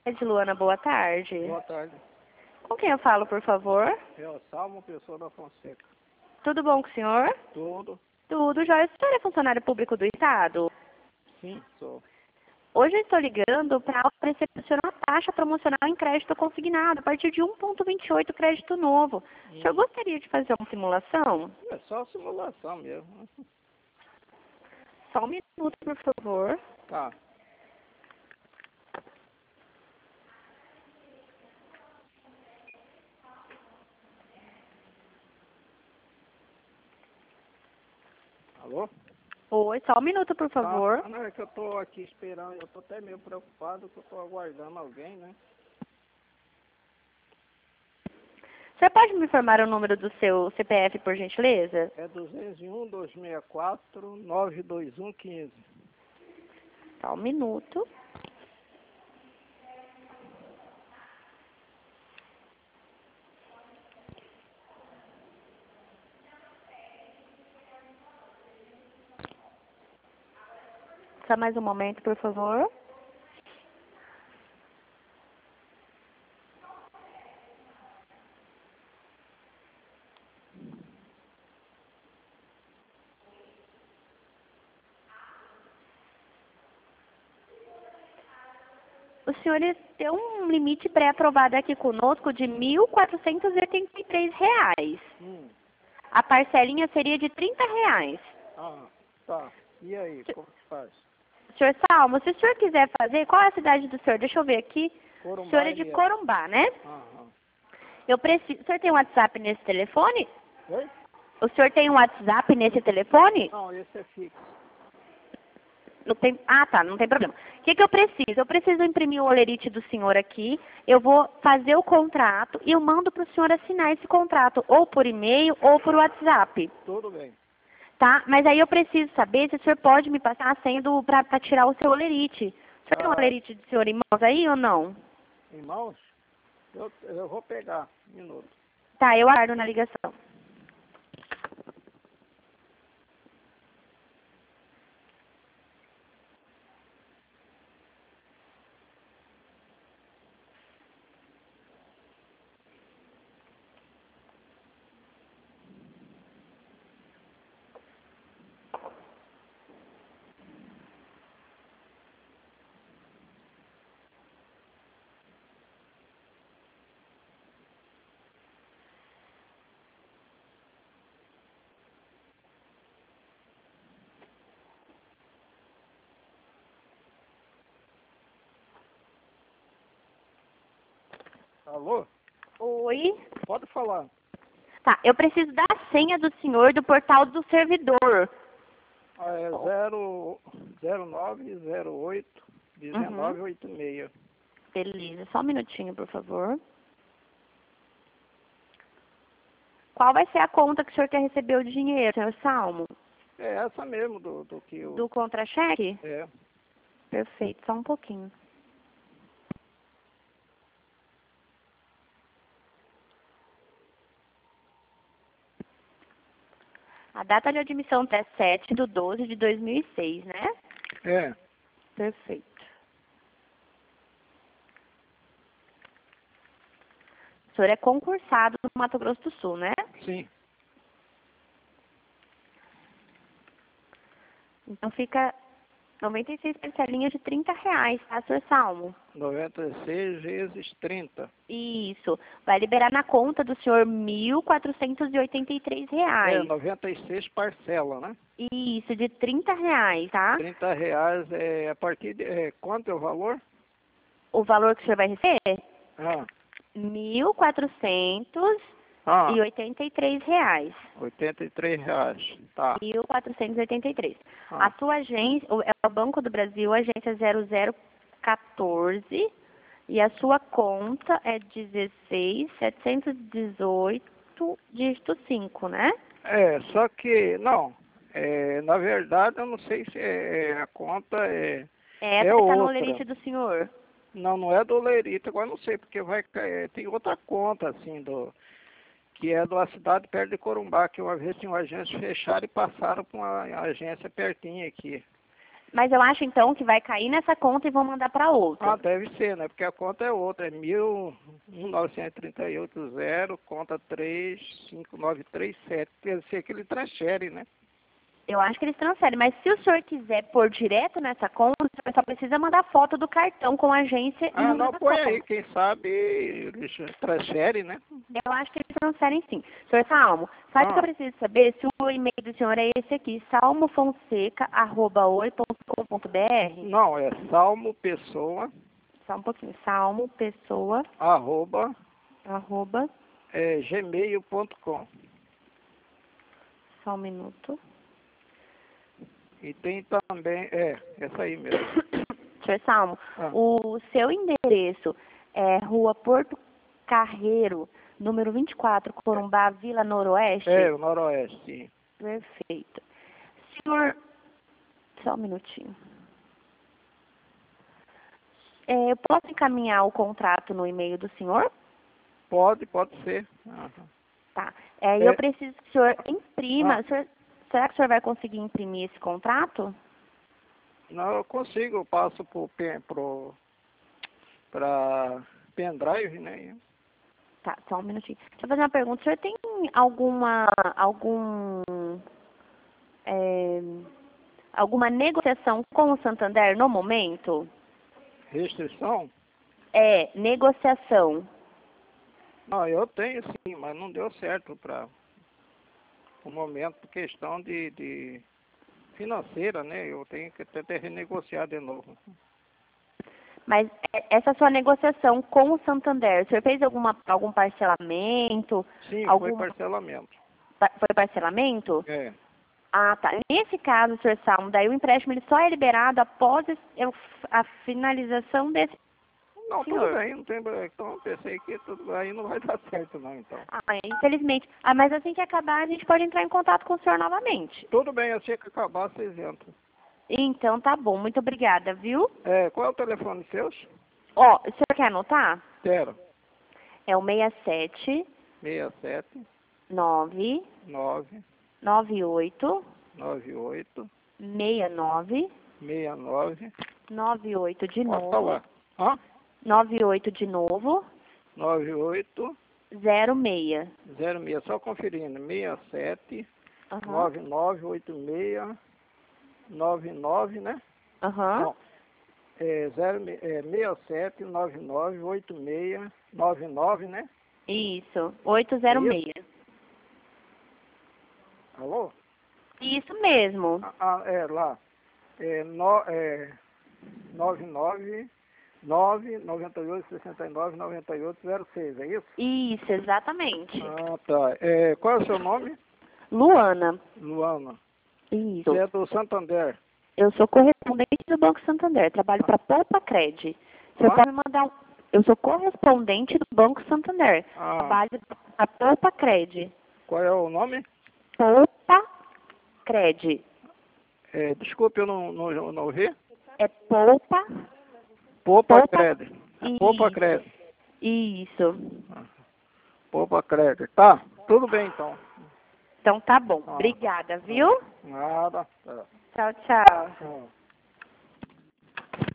Luana, boa tarde. Boa tarde. Com quem eu falo, por favor? É o Salmo Pessoa da Fonseca. Tudo bom com o senhor? Tudo? Tudo, jóia. O senhor é funcionário público do Estado? Sim, sou. Hoje eu estou ligando para oferecer para o senhor uma taxa promocional em crédito consignado, a partir de 1,28 crédito novo. O senhor gostaria de fazer uma simulação? É só simulação mesmo. Só um minuto, por favor. Tá. Alô? Oi, só um minuto, por favor. Tá. Não, é que eu tô aqui esperando, eu tô até meio preocupado que eu tô aguardando alguém, né? O senhor pode me informar o número do seu CPF, por gentileza? É 201-264-92115. Só um minuto. Só mais um momento, por favor. O senhor tem um limite pré-aprovado aqui conosco de R$ 1.483. A parcelinha seria de R$ 30. Ah, tá. E aí, como que faz? Senhor Salmo, se o senhor quiser fazer, qual é a cidade do senhor? Deixa eu ver aqui. Corumbá, O senhor é de Corumbá, né? Aham. Eu preciso... O senhor tem um WhatsApp nesse telefone? Oi? O senhor tem um WhatsApp nesse telefone? Não, esse é fixo. Não tem... Ah, tá, não tem problema. O que eu preciso? Eu preciso imprimir o olerite do senhor aqui, eu vou fazer o contrato e eu mando para o senhor assinar esse contrato, ou por e-mail ou por WhatsApp. Tudo bem. Tá? Mas aí eu preciso saber se o senhor pode me passar a senha para tirar o seu olerite. O senhor tem um olerite do senhor em mãos aí ou não? Em mãos? Eu vou pegar. Um minuto. Tá, eu aguardo na ligação. Alô? Oi? Pode falar. Tá, eu preciso da senha do senhor do portal do servidor. É 0908 1986. Beleza, só um minutinho, por favor. Qual vai ser a conta que o senhor quer receber o dinheiro, senhor Salmo? É essa mesmo do que o... Do contra-cheque? É. Perfeito, só um pouquinho. A data de admissão é 7/12/2006, né? É. Perfeito. O senhor é concursado no Mato Grosso do Sul, né? Sim. Então fica 96 parcelinhas de R$ 30, tá, senhor Salmo? 96 vezes 30. Isso. Vai liberar na conta do senhor R$ 1.483. É, 96 parcela, né? Isso, de R$ 30, tá? R$ 30 é a partir de... quanto é o valor? O valor que o senhor vai receber? Ah. R$ 1.483. R$ 83. Tá. 1.483. A sua agência é o Banco do Brasil, agência 0014, e a sua conta é 16.718, dígito 5, né? É, só que, não, na verdade eu não sei se a conta Essa é que está no outra. olerite do senhor. Não, não é do Lerito, agora não sei, porque tem outra conta, assim, que é da cidade perto de Corumbá, que uma vez tinha uma agência fechada e passaram para uma agência pertinho aqui. Mas eu acho então que vai cair nessa conta e vão mandar para outra. Ah, deve ser, né? Porque a conta é outra, é 1938 conta 35937. Quer dizer que ele transfere, né? Eu acho que eles transferem, mas se o senhor quiser pôr direto nessa conta, o senhor só precisa mandar foto do cartão com a agência e Ah, número não, da põe conta. aí, quem sabe eles transferem, né? Eu acho que eles transferem sim. Senhor Salmo, sabe o que eu preciso saber? Se o e-mail do senhor é esse aqui, salmofonseca@oi.com.br. Não, é Salmo Pessoa, Só um pouquinho. Salmo, pessoa, arroba, arroba, gmail.com. só um minuto. E tem também, essa aí mesmo. Senhor Salmo, Ah. o seu endereço é Rua Porto Carreiro, número 24, Corumbá, Vila Noroeste? É, o Noroeste, sim. Perfeito. Senhor, só um minutinho. Eu posso encaminhar o contrato no e-mail do senhor? Pode ser. Aham. Tá. Eu preciso que o senhor imprima. Será que o senhor vai conseguir imprimir esse contrato? Não, eu consigo, eu passo para pendrive, né? Tá, só um minutinho. Deixa eu fazer uma pergunta. O senhor tem alguma negociação com o Santander no momento? Restrição? Negociação. Não, eu tenho sim, mas não deu certo para o momento, por questão de financeira, né? Eu tenho que até renegociar de novo. Mas essa sua negociação com o Santander, o senhor fez algum parcelamento? Sim, foi parcelamento. Foi parcelamento? É. Ah, tá. Nesse caso, senhor Salmo, daí o empréstimo ele só é liberado após a finalização desse... Não, senhor. tudo bem, não tem. Então pensei que tudo aí não vai dar certo não, então. Infelizmente. Mas assim que acabar, a gente pode entrar em contato com o senhor novamente. Tudo bem, assim que acabar, vocês entram. Então tá bom, muito obrigada, viu? Qual é o telefone seus? O senhor quer anotar? Quero. É o 67 67 9 9 98 98 69 69. 98 de Pode novo. falar. Hã? 98 de novo. 98 06. 06. Só conferindo. 67 Aham. 9986 99, né? Aham. Não. 67 9986 99, né? Isso. 806. Alô? Isso mesmo. Lá. 99 998 69 98 06, é isso? Isso, exatamente. Ah, tá. Qual é o seu nome? Luana. Luana. Isso. Você é do Santander. Eu sou correspondente do Banco Santander. Trabalho para Poupa Cred. Você pode me mandar Eu sou correspondente do Banco Santander. Trabalho para Poupa Cred. Qual é o nome? Poupa Cred. Desculpe, eu não ouvi. É Poupa. Poupa Cred. Poupa Cred. Isso. Poupa Cred. Tá, tudo bem então. Então tá bom. Obrigada, viu? Nada. Tchau, tchau.